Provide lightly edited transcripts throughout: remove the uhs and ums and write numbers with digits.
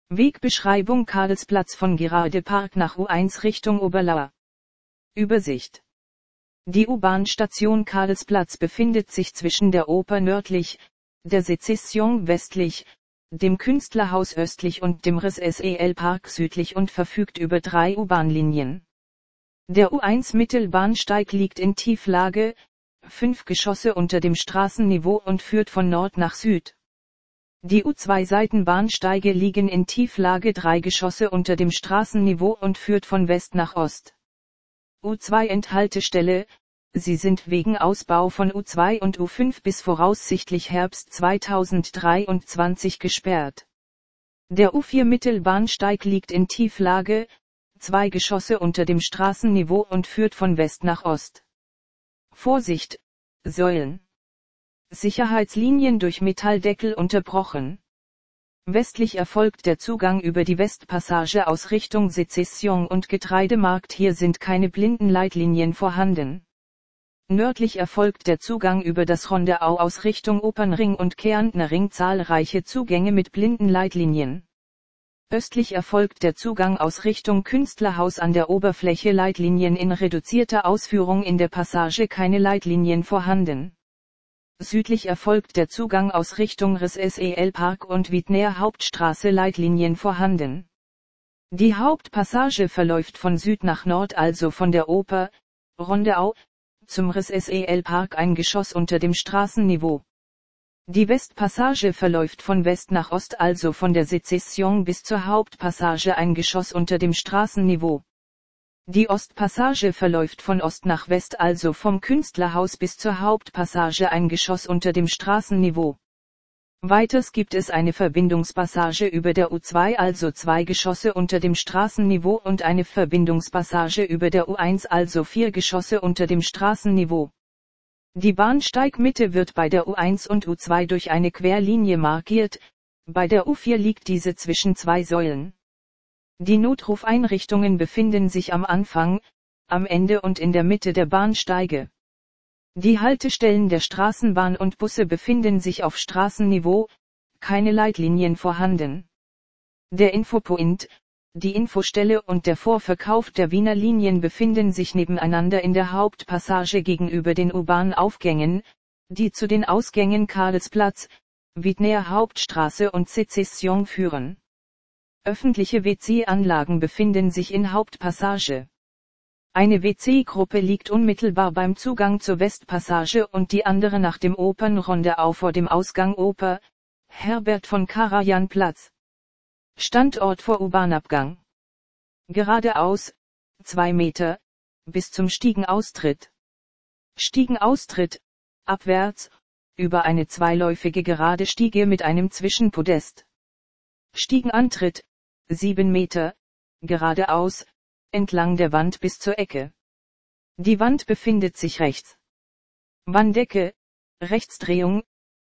Wegbeschreibung Karlsplatz von Geradepark nach U1 Richtung Oberlauer. Übersicht. Die U-Bahn-Station Karlsplatz befindet sich zwischen der Oper nördlich, der Sezession westlich, dem Künstlerhaus östlich und dem RIS-SEL-Park südlich und verfügt über 3 U-Bahn-Linien. Der U1 Mittelbahnsteig liegt in Tieflage, 5 Geschosse unter dem Straßenniveau und führt von Nord nach Süd. Die U2 Seitenbahnsteige liegen in Tieflage 3 Geschosse unter dem Straßenniveau und führt von West nach Ost. U2 Endhaltestelle, sie sind wegen Ausbau von U2 und U5 bis voraussichtlich Herbst 2023 gesperrt. Der U4 Mittelbahnsteig liegt in Tieflage, 2 Geschosse unter dem Straßenniveau und führt von West nach Ost. Vorsicht, Säulen. Sicherheitslinien durch Metalldeckel unterbrochen. Westlich erfolgt der Zugang über die Westpassage aus Richtung Sezession und Getreidemarkt, hier sind keine Blindenleitlinien vorhanden. Nördlich erfolgt der Zugang über das Rondeau aus Richtung Opernring und Kärntner Ring, zahlreiche Zugänge mit Blindenleitlinien. Östlich erfolgt der Zugang aus Richtung Künstlerhaus an der Oberfläche, Leitlinien in reduzierter Ausführung, in der Passage keine Leitlinien vorhanden. Südlich erfolgt der Zugang aus Richtung RIS-SEL-Park und Wiedner Hauptstraße, Leitlinien vorhanden. Die Hauptpassage verläuft von Süd nach Nord, also von der Oper, Rondeau, zum RIS-SEL-Park, ein Geschoss unter dem Straßenniveau. Die Westpassage verläuft von West nach Ost, also von der Sezession bis zur Hauptpassage, ein Geschoss unter dem Straßenniveau. Die Ostpassage verläuft von Ost nach West, also vom Künstlerhaus bis zur Hauptpassage, ein Geschoss unter dem Straßenniveau. Weiters gibt es eine Verbindungspassage über der U2, also 2 Geschosse unter dem Straßenniveau, und eine Verbindungspassage über der U1, also 4 Geschosse unter dem Straßenniveau. Die Bahnsteigmitte wird bei der U1 und U2 durch eine Querlinie markiert, bei der U4 liegt diese zwischen 2 Säulen. Die Notrufeinrichtungen befinden sich am Anfang, am Ende und in der Mitte der Bahnsteige. Die Haltestellen der Straßenbahn und Busse befinden sich auf Straßenniveau, keine Leitlinien vorhanden. Der Infopoint, die Infostelle und der Vorverkauf der Wiener Linien befinden sich nebeneinander in der Hauptpassage gegenüber den U-Bahn-Aufgängen, die zu den Ausgängen Karlsplatz, Wiedner Hauptstraße und Sezession führen. Öffentliche WC-Anlagen befinden sich in Hauptpassage. Eine WC-Gruppe liegt unmittelbar beim Zugang zur Westpassage und die andere nach dem Opernrondeau vor dem Ausgang Oper, Herbert von Karajan Platz. Standort vor U-Bahn-Abgang. Geradeaus, 2 Meter, bis zum Stiegenaustritt. Stiegenaustritt, abwärts, über eine zweiläufige gerade Stiege mit einem Zwischenpodest. Stiegenantritt, 7 Meter, geradeaus, entlang der Wand bis zur Ecke. Die Wand befindet sich rechts. Wanddecke, Rechtsdrehung,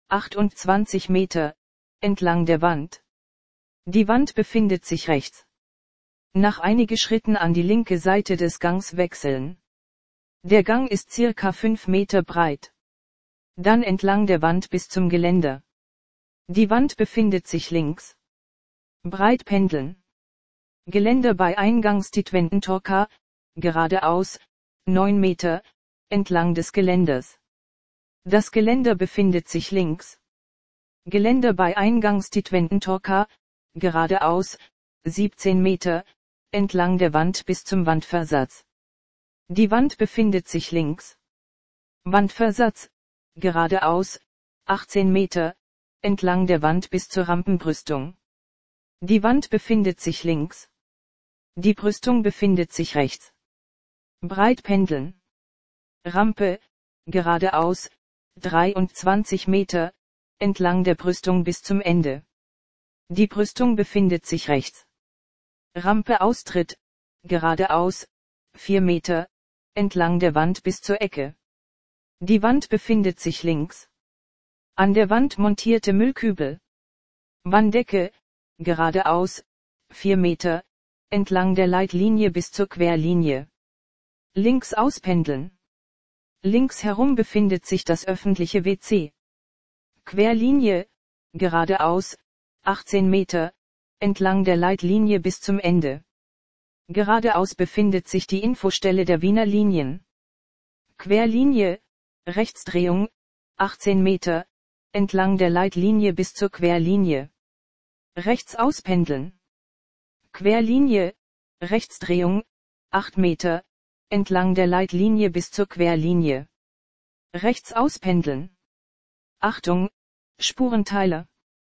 28 Meter, entlang der Wand. Die Wand befindet sich rechts. Nach einigen Schritten an die linke Seite des Gangs wechseln. Der Gang ist circa 5 Meter breit. Dann entlang der Wand bis zum Geländer. Die Wand befindet sich links. Breit pendeln. Geländer bei Eingangstitwententorka, geradeaus, 9 Meter, entlang des Geländers. Das Geländer befindet sich links. Geländer bei Eingangstitwententorka, geradeaus, 17 Meter, entlang der Wand bis zum Wandversatz. Die Wand befindet sich links. Wandversatz, geradeaus, 18 Meter, entlang der Wand bis zur Rampenbrüstung. Die Wand befindet sich links. Die Brüstung befindet sich rechts. Breit pendeln. Rampe, geradeaus, 23 Meter, entlang der Brüstung bis zum Ende. Die Brüstung befindet sich rechts. Rampe Austritt, geradeaus, 4 Meter, entlang der Wand bis zur Ecke. Die Wand befindet sich links. An der Wand montierte Müllkübel. Wanddecke, geradeaus, 4 Meter, entlang der Leitlinie bis zur Querlinie. Links auspendeln. Links herum befindet sich das öffentliche WC. Querlinie, geradeaus, 18 Meter, entlang der Leitlinie bis zum Ende. Geradeaus befindet sich die Infostelle der Wiener Linien. Querlinie, Rechtsdrehung, 18 Meter, entlang der Leitlinie bis zur Querlinie. Rechts auspendeln. Querlinie, Rechtsdrehung, 8 Meter, entlang der Leitlinie bis zur Querlinie. Rechts auspendeln. Achtung, Spurenteiler.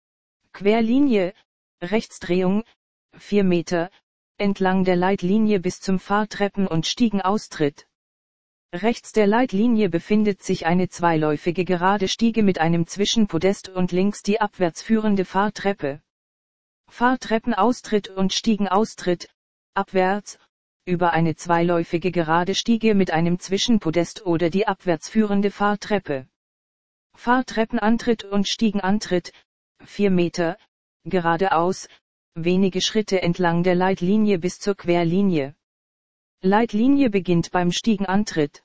Querlinie, Rechtsdrehung, 4 Meter, entlang der Leitlinie bis zum Fahrtreppen- und Stiegenaustritt. Rechts der Leitlinie befindet sich eine zweiläufige gerade Stiege mit einem Zwischenpodest und links die abwärts führende Fahrtreppe. Fahrtreppenaustritt und Stiegenaustritt, abwärts, über eine zweiläufige gerade Stiege mit einem Zwischenpodest oder die abwärts führende Fahrtreppe. Fahrtreppenantritt und Stiegenantritt, 4 Meter, geradeaus, wenige Schritte entlang der Leitlinie bis zur Querlinie. Leitlinie beginnt beim Stiegenantritt.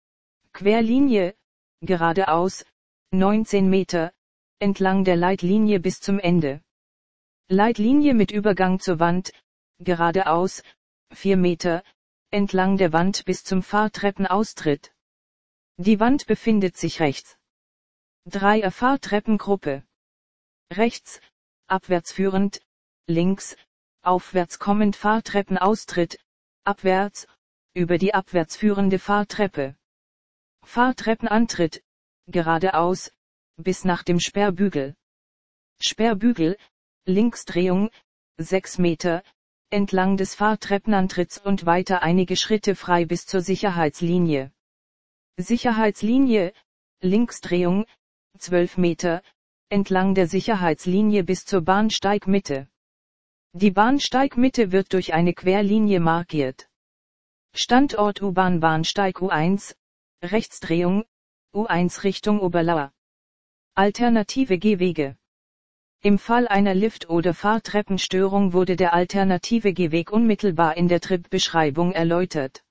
Querlinie, geradeaus, 19 Meter, entlang der Leitlinie bis zum Ende. Leitlinie mit Übergang zur Wand, geradeaus, 4 Meter, entlang der Wand bis zum Fahrtreppenaustritt. Die Wand befindet sich rechts. Dreier Fahrtreppengruppe. Rechts, abwärts führend, links, aufwärts kommend Fahrtreppenaustritt, abwärts, über die abwärts führende Fahrtreppe. Fahrtreppenantritt, geradeaus, bis nach dem Sperrbügel. Sperrbügel, Linksdrehung, 6 Meter, entlang des Fahrtreppenantritts und weiter einige Schritte frei bis zur Sicherheitslinie. Sicherheitslinie, Linksdrehung, 12 Meter, entlang der Sicherheitslinie bis zur Bahnsteigmitte. Die Bahnsteigmitte wird durch eine Querlinie markiert. Standort U-Bahn Bahnsteig U1, Rechtsdrehung, U1 Richtung Oberlauer. Alternative Gehwege. Im Fall einer Lift- oder Fahrtreppenstörung wurde der alternative Gehweg unmittelbar in der Trip-Beschreibung erläutert.